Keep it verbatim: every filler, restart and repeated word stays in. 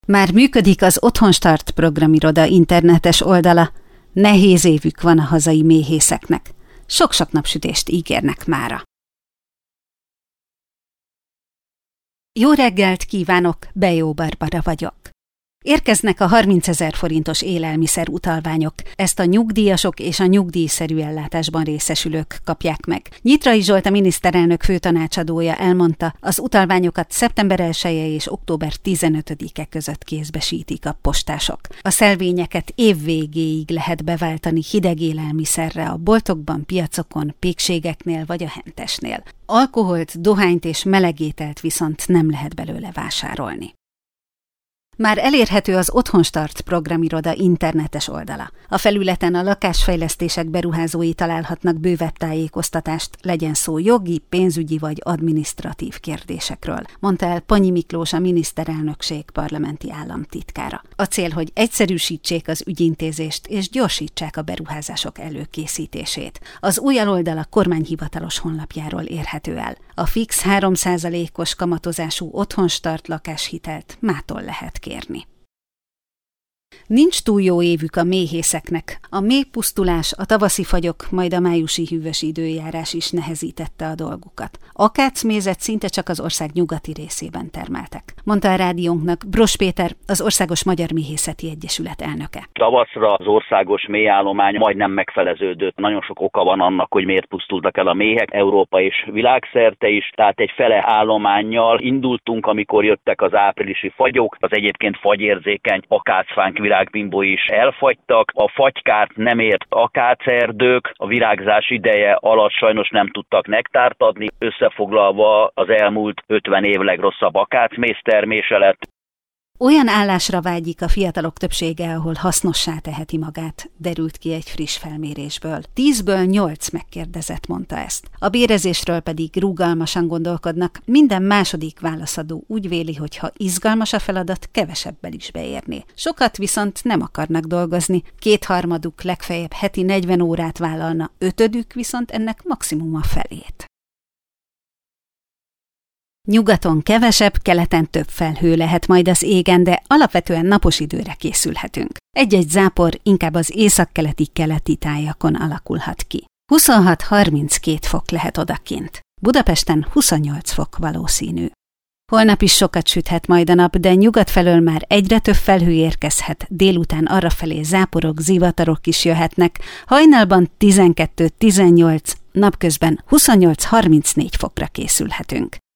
Már működik az Otthonstart programiroda internetes oldala. Nehéz évük van a hazai méhészeknek. Sok-sok napsütést ígérnek mára. Jó reggelt kívánok, Bejó Barbara vagyok. Érkeznek a harmincezer forintos élelmiszer utalványok. Ezt a nyugdíjasok és a nyugdíjszerű ellátásban részesülők kapják meg. Nyitrai Zsolt, a miniszterelnök főtanácsadója elmondta, az utalványokat szeptember elseje és október tizenötödike között kézbesítik a postások. A szelvényeket év végéig lehet beváltani hideg élelmiszerre a boltokban, piacokon, pékségeknél vagy a hentesnél. Alkoholt, dohányt és melegételt viszont nem lehet belőle vásárolni. Már elérhető az Otthonstart programiroda internetes oldala. A felületen a lakásfejlesztések beruházói találhatnak bővebb tájékoztatást, legyen szó jogi, pénzügyi vagy adminisztratív kérdésekről, mondta el Panyi Miklós, a miniszterelnökség parlamenti államtitkára. A cél, hogy egyszerűsítsék az ügyintézést és gyorsítsák a beruházások előkészítését. Az új aloldal a kormány hivatalos honlapjáról érhető el. A fix három százalékos kamatozású Otthonstart lakáshitelt mától lehet kérni. Nincs túl jó évük a méhészeknek. A méhpusztulás, a tavaszi fagyok, majd a májusi hűvös időjárás is nehezítette a dolgukat. Akácmézet szinte csak az ország nyugati részében termeltek, mondta a rádiónknak Bros Péter, az Országos Magyar Méhészeti Egyesület elnöke. Tavaszra az országos méhállomány majdnem megfeleződött. Nagyon sok oka van annak, hogy miért pusztultak el a méhek, Európa és világszerte is. Tehát egy fele állománnyal indultunk, amikor jöttek az áprilisi fagyok. Az egyébként fagyérzékeny akácfánk, virágbimbó is elfagytak, a fagykárt nem ért akácerdők, a virágzás ideje alatt sajnos nem tudtak nektárt adni, összefoglalva az elmúlt ötven év legrosszabb akácméztermése lett. Olyan állásra vágyik a fiatalok többsége, ahol hasznossá teheti magát, derült ki egy friss felmérésből. Tízből nyolc megkérdezett mondta ezt. A bérezésről pedig rugalmasan gondolkodnak. Minden második válaszadó úgy véli, hogy ha izgalmas a feladat, kevesebbel is beérné. Sokat viszont nem akarnak dolgozni. Kétharmaduk legfeljebb heti negyven órát vállalna, ötödük viszont ennek maximum a felét. Nyugaton kevesebb, keleten több felhő lehet majd az égen, de alapvetően napos időre készülhetünk. Egy-egy zápor inkább az északkeleti keleti tájakon alakulhat ki. huszonhat-harminckét fok lehet odakint. Budapesten huszonnyolc fok valószínű. Holnap is sokat süthet majd a nap, de nyugat felől már egyre több felhő érkezhet, délután arrafelé záporok, zivatarok is jöhetnek, hajnalban tizenkettő-tizennyolc, napközben huszonnyolc-harmincnégy fokra készülhetünk.